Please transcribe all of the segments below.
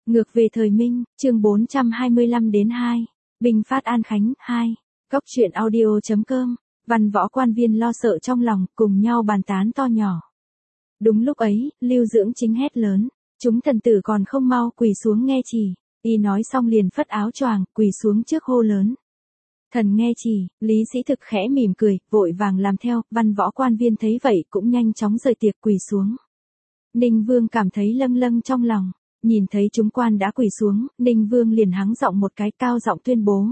Ngược về thời Minh, chương 425 đến 2. Binh phát An Khánh, 2. Cốc truyện audio.com. Văn võ quan viên lo sợ trong lòng, cùng nhau bàn tán to nhỏ. Đúng lúc ấy, Lưu Dưỡng Chính hét lớn. Chúng thần tử còn không mau quỳ xuống nghe chỉ. Y nói xong liền phất áo choàng, quỳ xuống trước hô lớn. Thần nghe chỉ, Lý Sĩ Thực khẽ mỉm cười, vội vàng làm theo, văn võ quan viên thấy vậy cũng nhanh chóng rời tiệc quỳ xuống. Ninh Vương cảm thấy lâng lâng trong lòng. Nhìn thấy chúng quan đã quỳ xuống, Ninh Vương liền hắng giọng một cái cao giọng tuyên bố.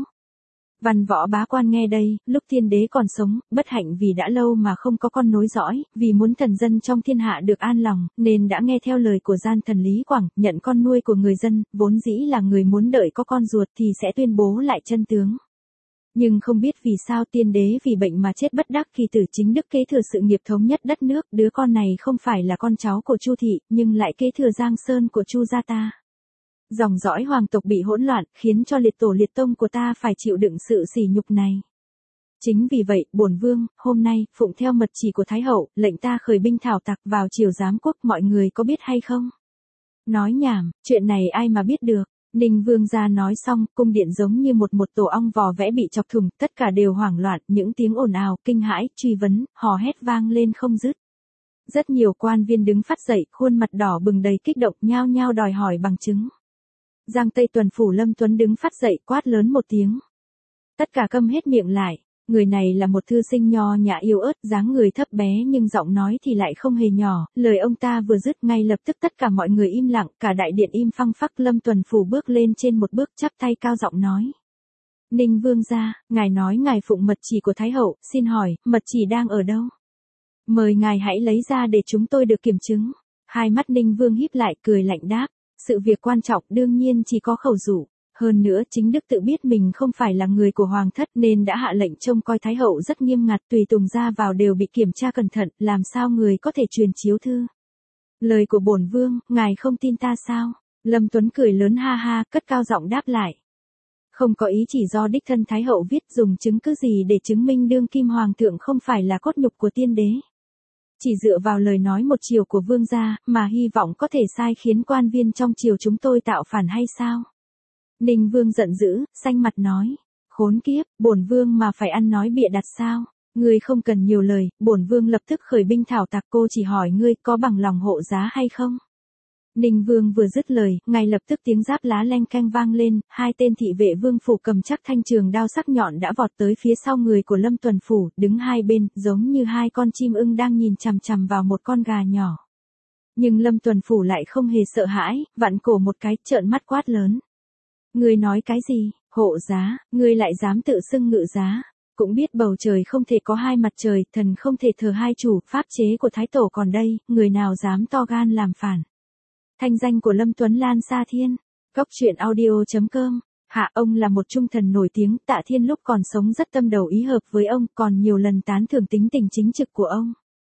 Văn võ bá quan nghe đây, lúc thiên đế còn sống, bất hạnh vì đã lâu mà không có con nối dõi, vì muốn thần dân trong thiên hạ được an lòng, nên đã nghe theo lời của gian thần Lý Quảng, nhận con nuôi của người dân, vốn dĩ là người muốn đợi có con ruột thì sẽ tuyên bố lại chân tướng. Nhưng không biết vì sao tiên đế vì bệnh mà chết bất đắc kỳ tử chính đức kế thừa sự nghiệp thống nhất đất nước, đứa con này không phải là con cháu của Chu thị, nhưng lại kế thừa Giang Sơn của Chu gia ta. Dòng dõi hoàng tộc bị hỗn loạn, khiến cho liệt tổ liệt tông của ta phải chịu đựng sự sỉ nhục này. Chính vì vậy, bổn vương, hôm nay, phụng theo mật chỉ của Thái hậu, lệnh ta khởi binh thảo tặc vào triều giám quốc, mọi người có biết hay không? Nói nhảm, chuyện này ai mà biết được. Ninh Vương gia nói xong, cung điện giống như một tổ ong vò vẽ bị chọc thủng, tất cả đều hoảng loạn, những tiếng ồn ào, kinh hãi, truy vấn, hò hét vang lên không dứt. Rất nhiều quan viên đứng phát dậy, khuôn mặt đỏ bừng đầy kích động, nhao nhao đòi hỏi bằng chứng. Giang Tây Tuần phủ Lâm Tuấn đứng phát dậy, quát lớn một tiếng. Tất cả câm hết miệng lại. Người này là một thư sinh nho nhã yếu ớt, dáng người thấp bé nhưng giọng nói thì lại không hề nhỏ, lời ông ta vừa dứt ngay lập tức tất cả mọi người im lặng, cả đại điện im phăng phắc. Lâm Tuần phủ bước lên trên một bước chắp tay cao giọng nói. Ninh Vương gia, ngài nói ngài phụng mật chỉ của Thái hậu, xin hỏi, mật chỉ đang ở đâu? Mời ngài hãy lấy ra để chúng tôi được kiểm chứng. Hai mắt Ninh Vương híp lại cười lạnh đáp, sự việc quan trọng đương nhiên chỉ có khẩu dụ. Hơn nữa chính đức tự biết mình không phải là người của hoàng thất nên đã hạ lệnh trông coi Thái hậu rất nghiêm ngặt, tùy tùng ra vào đều bị kiểm tra cẩn thận, làm sao người có thể truyền chiếu thư. Lời của bổn vương, ngài không tin ta sao? Lâm Tuấn cười lớn ha ha, cất cao giọng đáp lại. Không có ý chỉ do đích thân Thái hậu viết, dùng chứng cứ gì để chứng minh đương kim hoàng thượng không phải là cốt nhục của tiên đế. Chỉ dựa vào lời nói một chiều của vương gia mà hy vọng có thể sai khiến quan viên trong triều chúng tôi tạo phản hay sao? Ninh Vương giận dữ, xanh mặt nói. Khốn kiếp, bổn vương mà phải ăn nói bịa đặt sao? Ngươi không cần nhiều lời, bổn vương lập tức khởi binh thảo tặc, cô chỉ hỏi ngươi có bằng lòng hộ giá hay không? Ninh Vương vừa dứt lời, ngay lập tức tiếng giáp lá leng keng vang lên, hai tên thị vệ vương phủ cầm chắc thanh trường đao sắc nhọn đã vọt tới phía sau người của Lâm Tuần phủ, đứng hai bên, giống như hai con chim ưng đang nhìn chằm chằm vào một con gà nhỏ. Nhưng Lâm Tuần phủ lại không hề sợ hãi, vặn cổ một cái, trợn mắt quát lớn. Ngươi nói cái gì, hộ giá, ngươi lại dám tự xưng ngự giá, cũng biết bầu trời không thể có hai mặt trời, thần không thể thờ hai chủ, pháp chế của Thái tổ còn đây, người nào dám to gan làm phản. Thanh danh của Lâm Tuấn lan xa thiên. Cốc truyện audio.com. Hạ ông là một trung thần nổi tiếng, Tạ Thiên lúc còn sống rất tâm đầu ý hợp với ông, còn nhiều lần tán thưởng tính tình chính trực của ông.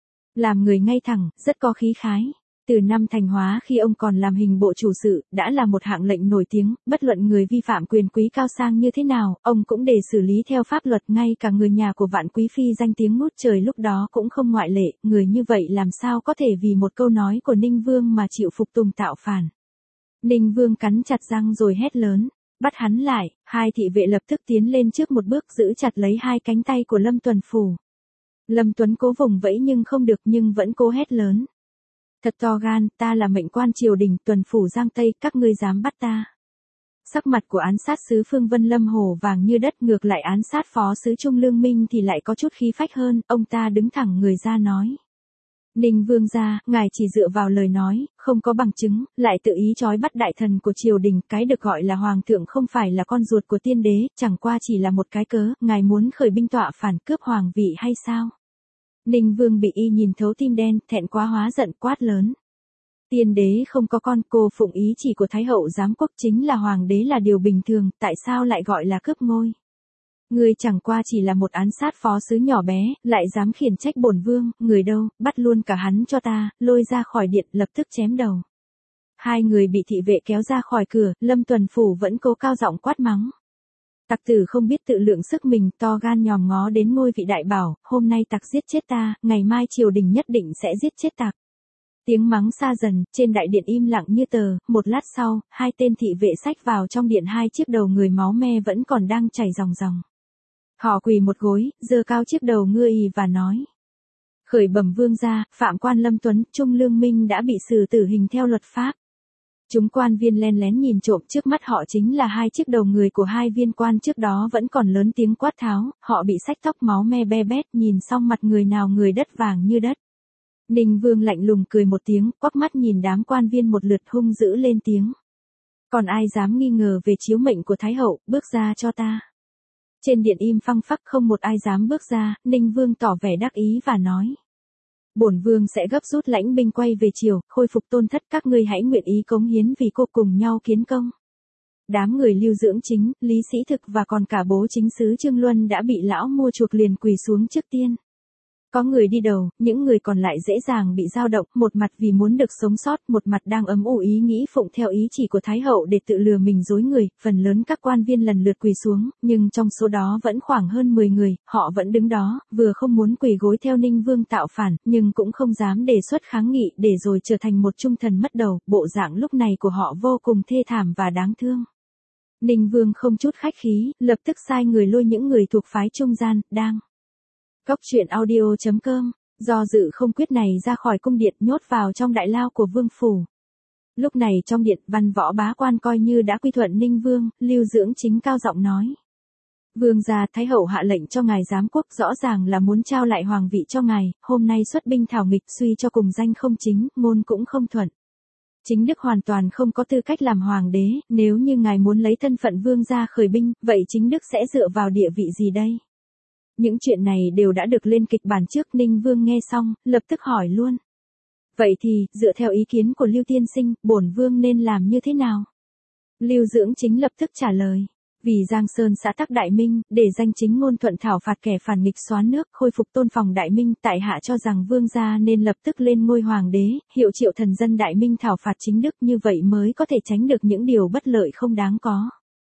Làm người ngay thẳng, rất có khí khái. Từ năm thành hóa khi ông còn làm hình bộ chủ sự, đã là một hạng lệnh nổi tiếng, bất luận người vi phạm quyền quý cao sang như thế nào, ông cũng để xử lý theo pháp luật, ngay cả người nhà của Vạn Quý Phi danh tiếng ngút trời lúc đó cũng không ngoại lệ, người như vậy làm sao có thể vì một câu nói của Ninh Vương mà chịu phục tùng tạo phản. Ninh Vương cắn chặt răng rồi hét lớn, bắt hắn lại, hai thị vệ lập tức tiến lên trước một bước giữ chặt lấy hai cánh tay của Lâm Tuần phủ. Lâm Tuấn cố vùng vẫy nhưng không được, nhưng vẫn cố hét lớn. Thật to gan, ta là mệnh quan triều đình, Tuần phủ Giang Tây, các ngươi dám bắt ta. Sắc mặt của án sát sứ Phương Vân Lâm hổ vàng như đất, ngược lại án sát phó sứ Trung Lương Minh thì lại có chút khí phách hơn, ông ta đứng thẳng người ra nói. Ninh Vương gia, ngài chỉ dựa vào lời nói, không có bằng chứng, lại tự ý trói bắt đại thần của triều đình, cái được gọi là hoàng thượng không phải là con ruột của tiên đế, chẳng qua chỉ là một cái cớ, ngài muốn khởi binh tọa phản cướp hoàng vị hay sao? Ninh Vương bị y nhìn thấu tim đen, thẹn quá hóa giận quát lớn. Tiên đế không có con, cô phụng ý chỉ của Thái hậu giám quốc, chính là hoàng đế là điều bình thường, tại sao lại gọi là cướp ngôi? Người chẳng qua chỉ là một án sát phó sứ nhỏ bé, lại dám khiển trách bổn vương, người đâu, bắt luôn cả hắn cho ta, lôi ra khỏi điện, lập tức chém đầu. Hai người bị thị vệ kéo ra khỏi cửa, Lâm Tuần phủ vẫn cố cao giọng quát mắng. Tặc tử không biết tự lượng sức mình, to gan nhòm ngó đến ngôi vị đại bảo, hôm nay tặc giết chết ta, ngày mai triều đình nhất định sẽ giết chết tặc. Tiếng mắng xa dần, trên đại điện im lặng như tờ, một lát sau, hai tên thị vệ xách vào trong điện hai chiếc đầu người máu me vẫn còn đang chảy ròng ròng. Họ quỳ một gối, giơ cao chiếc đầu ngưa ì và nói. Khởi bẩm vương gia, Phạm Quan Lâm Tuấn, Trung Lương Minh đã bị xử tử hình theo luật pháp. Chúng quan viên len lén nhìn trộm, trước mắt họ chính là hai chiếc đầu người của hai viên quan trước đó vẫn còn lớn tiếng quát tháo, họ bị xách tóc máu me be bét, nhìn xong mặt người nào người đất vàng như đất. Ninh Vương lạnh lùng cười một tiếng, quắc mắt nhìn đám quan viên một lượt hung dữ lên tiếng. Còn ai dám nghi ngờ về chiếu mệnh của Thái Hậu, bước ra cho ta. Trên điện im phăng phắc không một ai dám bước ra, Ninh Vương tỏ vẻ đắc ý và nói. Bổn vương sẽ gấp rút lãnh binh quay về triều, khôi phục tôn thất, các ngươi hãy nguyện ý cống hiến vì cô cùng nhau kiến công. Đám người Lưu Dưỡng Chính, Lý Sĩ Thực và còn cả bố chính sứ Trương Luân đã bị lão mua chuộc liền quỳ xuống trước tiên. Có người đi đầu, những người còn lại dễ dàng bị dao động, một mặt vì muốn được sống sót, một mặt đang ấm ủ ý nghĩ phụng theo ý chỉ của Thái Hậu để tự lừa mình dối người, phần lớn các quan viên lần lượt quỳ xuống, nhưng trong số đó vẫn khoảng hơn 10 người, họ vẫn đứng đó, vừa không muốn quỳ gối theo Ninh Vương tạo phản, nhưng cũng không dám đề xuất kháng nghị để rồi trở thành một trung thần mất đầu, bộ dạng lúc này của họ vô cùng thê thảm và đáng thương. Ninh Vương không chút khách khí, lập tức sai người lôi những người thuộc phái trung gian, đang Cốc truyện audio.com, do dự không quyết này ra khỏi cung điện nhốt vào trong đại lao của vương phủ. Lúc này trong điện, Văn Võ bá quan coi như đã quy thuận Ninh Vương, Lưu Dưỡng Chính cao giọng nói. Vương gia, Thái Hậu hạ lệnh cho ngài giám quốc, rõ ràng là muốn trao lại hoàng vị cho ngài, hôm nay xuất binh thảo nghịch, suy cho cùng danh không chính, ngôn cũng không thuận. Chính Đức hoàn toàn không có tư cách làm hoàng đế, nếu như ngài muốn lấy thân phận vương gia khởi binh, vậy chính Đức sẽ dựa vào địa vị gì đây? Những chuyện này đều đã được lên kịch bản trước. Ninh Vương nghe xong, lập tức hỏi luôn. Vậy thì, dựa theo ý kiến của Lưu Tiên Sinh, bổn vương nên làm như thế nào? Lưu Dưỡng Chính lập tức trả lời. Vì Giang Sơn xã tắc Đại Minh, để danh chính ngôn thuận thảo phạt kẻ phản nghịch xóa nước, khôi phục tôn phòng Đại Minh, tại hạ cho rằng vương gia nên lập tức lên ngôi hoàng đế, hiệu triệu thần dân Đại Minh thảo phạt chính Đức, như vậy mới có thể tránh được những điều bất lợi không đáng có.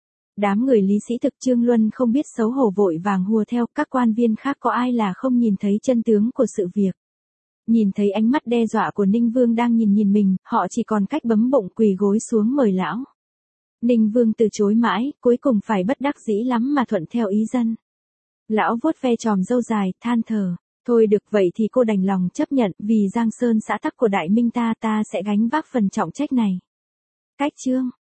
Đám người Lý Sĩ Thực, Trương Luân không biết xấu hổ vội vàng hùa theo, các quan viên khác có ai là không nhìn thấy chân tướng của sự việc. Nhìn thấy ánh mắt đe dọa của Ninh Vương đang nhìn mình, họ chỉ còn cách bấm bụng quỳ gối xuống mời lão. Ninh Vương từ chối mãi, cuối cùng phải bất đắc dĩ lắm mà thuận theo ý dân. Lão vuốt ve chòm râu dài, than thở. Thôi được, vậy thì cô đành lòng chấp nhận, vì Giang Sơn xã tắc của Đại Minh ta sẽ gánh vác phần trọng trách này. Cách chương